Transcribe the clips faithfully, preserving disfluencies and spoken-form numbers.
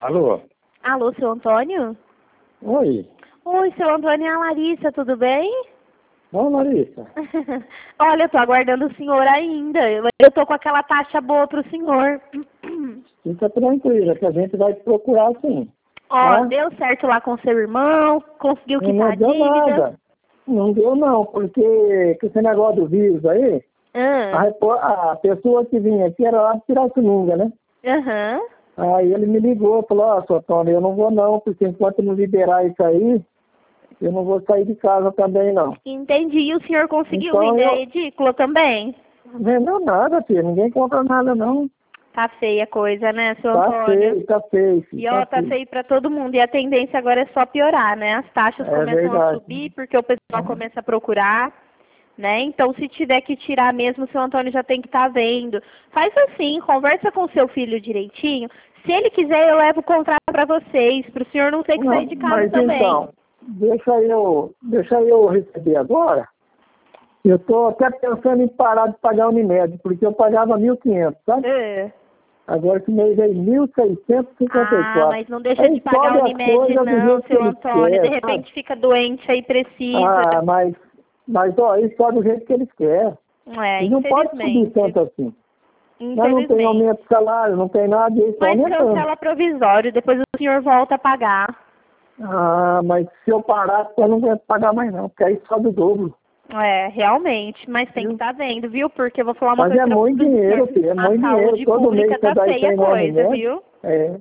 Alô? Alô, seu Antônio? Oi. Oi, seu Antônio, é a Larissa, tudo bem? Bom, Larissa. Olha, eu tô aguardando o senhor ainda. Eu, eu tô com aquela taxa boa pro senhor. Fica tranquila, que a gente vai te procurar sim. Ó, Tá? deu certo lá com seu irmão, conseguiu Não, quitar não a deu dívida. nada. Não deu não, porque com esse negócio do vírus aí, a, Ah, repo- a pessoa que vinha aqui era lá de Pirassununga, né? aham. Aí ele me ligou, falou, ó, seu Antônio, eu não vou não, porque enquanto não liberar isso aí, eu não vou sair de casa também não. Entendi. E o senhor conseguiu Então vender a eu... edícula também? Não vendeu nada, filho. Ninguém compra nada não. Tá feia a coisa, né, seu Tá Antônio? feio, tá feio, filho. E ó, Tá tá feio. feio pra todo mundo. E a tendência agora é só piorar, né? As taxas É começam a verdade. subir porque o pessoal começa a procurar, né? Então, se tiver que tirar mesmo, o seu Antônio já tem que estar vendo. Faz assim, conversa com o seu filho direitinho. Se ele quiser, eu levo o contrato pra vocês, pro senhor não ter que sair Não, de casa mas também. então, deixa eu, deixa eu receber agora. Eu tô até pensando em parar de pagar a Unimed, porque eu pagava mil e quinhentos, sabe? É. Agora esse mês é mil seiscentos e cinquenta e Ah, quatro. mas não deixa Aí de pagar sobe a as Unimed coisas do não, jeito que seu eles Antônio. De querem, sabe? repente fica doente aí, precisa. Ah, mas, mas ó, aí sobe do jeito que eles querem. É, E não pode subir infelizmente. tanto assim. Mas não tem Infelizmente. aumento de salário, não tem nada disso, tá Mas aumentando. cancela provisório, depois o senhor volta a pagar. Ah, mas se eu parar, eu não aguento pagar mais não, porque aí sobe o dobro. É, realmente, mas tem que Viu? estar vendo, viu? Porque eu vou falar uma Mas coisa é pra muito você, dinheiro, senhor. filho, é A muito dinheiro. saúde Todo mês pública você tá dá feia a cem reais no coisa, médico. viu? É.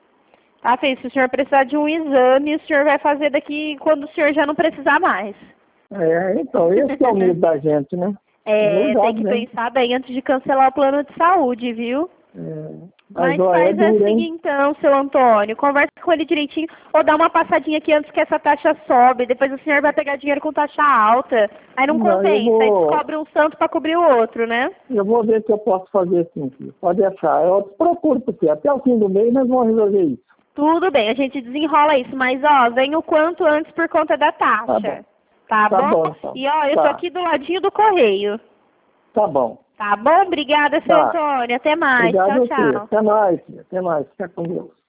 Tá feio. Se o senhor precisar de um exame, o senhor vai fazer daqui quando o senhor já não precisar mais. É, então, esse é o medo da gente, né? É É, tem verdade, que né? pensar bem antes de cancelar o plano de saúde, viu? É. Mas, Mas ó, é faz duro, assim hein? então, seu Antônio. Conversa com ele direitinho ou dá uma passadinha aqui antes que essa taxa sobe. Depois o senhor vai pegar dinheiro com taxa alta. Aí não Não, eu compensa. Aí vou, descobre um santo para cobrir o outro, né? eu vou ver se eu posso fazer assim, filho. Pode deixar. Eu procuro por você. Até o fim do mês nós vamos resolver isso. Tudo bem, a gente desenrola isso. Mas, ó, vem o quanto antes por conta da Tá bom. taxa. Tá, Tá bom? bom, então. E, ó, eu tô Tá. aqui do ladinho do correio. Tá bom. Tá bom? Obrigada, seu Tá. Antônio. Até mais. Obrigado Tchau, a você. tchau. Até mais, filho. Até mais. Fica com Deus.